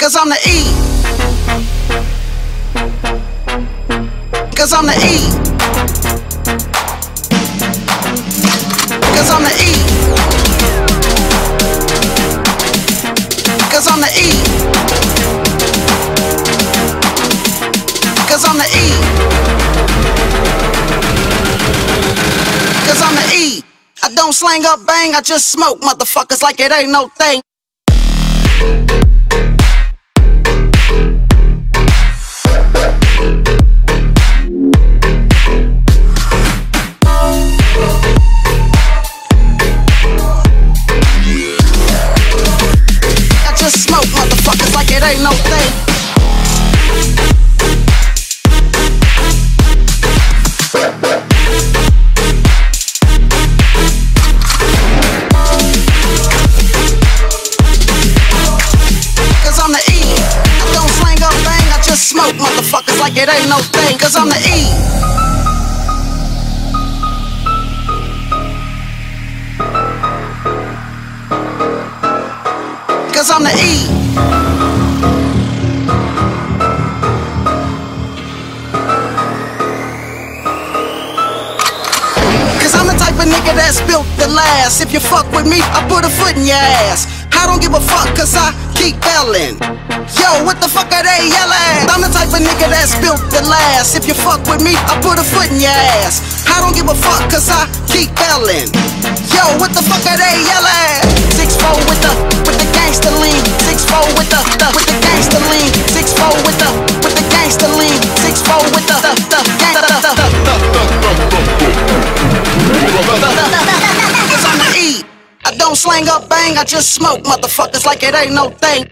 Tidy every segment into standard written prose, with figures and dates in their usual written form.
Cause I'm the E. Cause I'm the E. Cause I'm the E. Cause I'm the E. Cause I'm the E. Cause I'm the E. I don't slang up bang, I just smoke motherfuckers like it ain't no thing. I just smoke motherfuckers like it ain't no thing. Smoke motherfuckers like it ain't no thing. Cause I'm the E. Cause I'm the E. Cause I'm the type of nigga that's built to last. If you fuck with me, I put a foot in your ass. I don't give a fuck cause I keep yelling. Yo, what the fuck are they yelling? I'm the type of nigga that's built to last. If you fuck with me, I put a foot in your ass. I don't give a fuck cause I keep yelling. Yo, what the fuck are they yelling? 6'4" with the gangster lean. 6'4" with the gangster lean. 6'4" with the gangster lean. 6'4" with the gangster. Cause I'm the E. I don't slang up bang, I just smoke motherfuckers like it ain't no thing.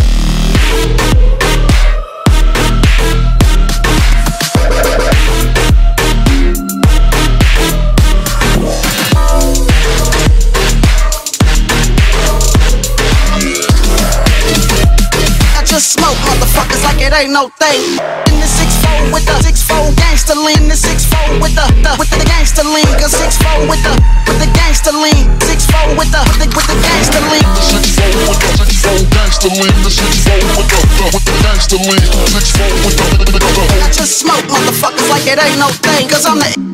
I just smoke motherfuckers like it ain't no thing. In the 6'4" with the 6'4" gangster lean. The 6'4" with the gangster lean. Cause 6'4" with the gangster lean. 6'4" with the gangster lean. The 6'4" with the 6'4" gangster lean. The 6'4" with the gangster lean. 6'4" with the. I just smoke motherfuckers like it ain't no thing. Cause I'm the.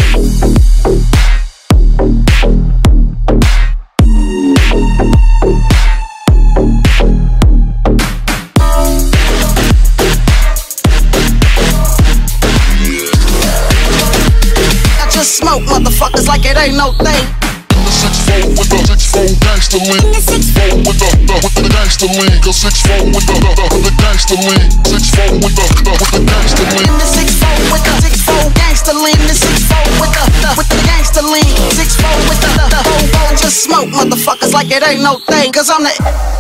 Smoke motherfuckers like it ain't no thing. The 6'4" with the 6'4" gangster lean. The 6'4" with the gangster lean. Cause 6'4" with the gangster lean. 6'4" with the gangster lean. The 6'4" with the 6'4" gangster lean. The 6'4" with the gangster lean. 6'4" with the. I just smoke motherfuckers like it ain't no thing. Cause I'm the.